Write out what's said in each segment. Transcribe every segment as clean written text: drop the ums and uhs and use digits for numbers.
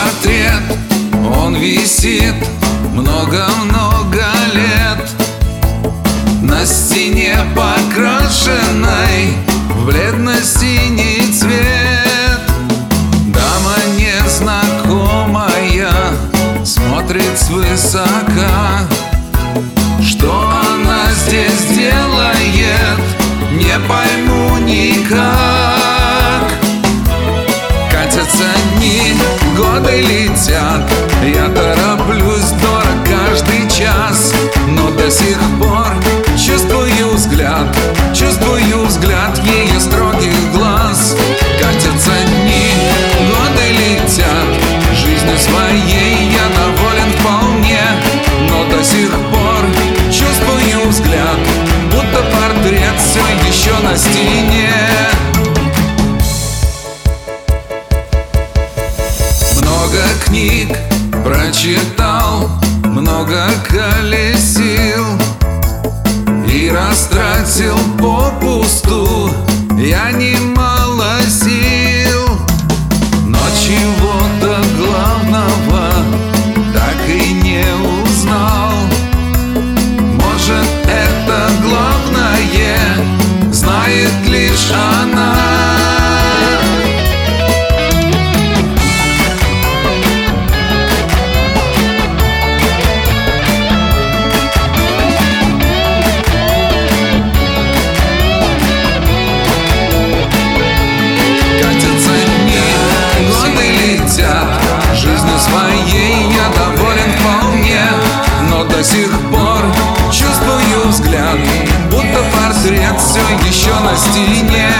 портрет, он висит много-много лет на стене, покрашенной в бледно-синий цвет. Дама незнакомая смотрит свысока. Что она здесь делает, не пойму никак. Катятся дни, годы летят, я тороплюсь, дорог каждый час, но до сих пор чувствую взгляд ее строгих глаз. Катятся дни, годы летят, жизнью своей я доволен вполне, но до сих пор чувствую взгляд, будто портрет все еще на стене. Много книг прочитал, много колесил и растратил попусту я немало сил, но чего-то главного так и не узнал. Может, это главное знает лишь она. Жизнью своей я доволен вполне, но до сих пор чувствую взгляд, будто портрет все еще на стене.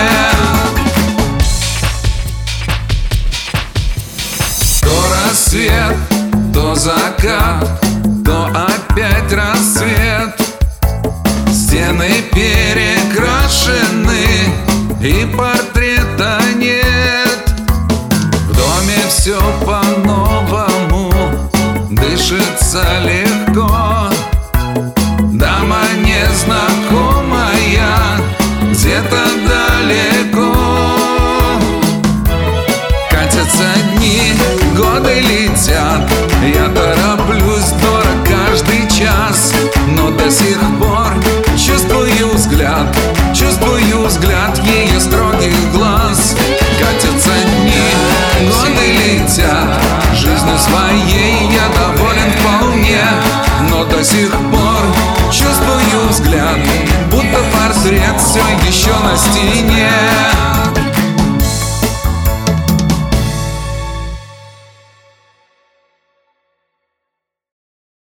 То рассвет, то закат, то опять рассвет. Стены перекрашены и портрета нет. В доме все по-новому, дышится легко. Дама незнакомая где-то далеко. Катятся дни, годы летят, я тороплюсь, дорог каждый час, но до сих пор чувствую взгляд ее строгих глаз. Катятся дни, годы летят, жизнью своей я доволен вполне, но до сих пор чувствую взгляд, будто портрет все еще на стене.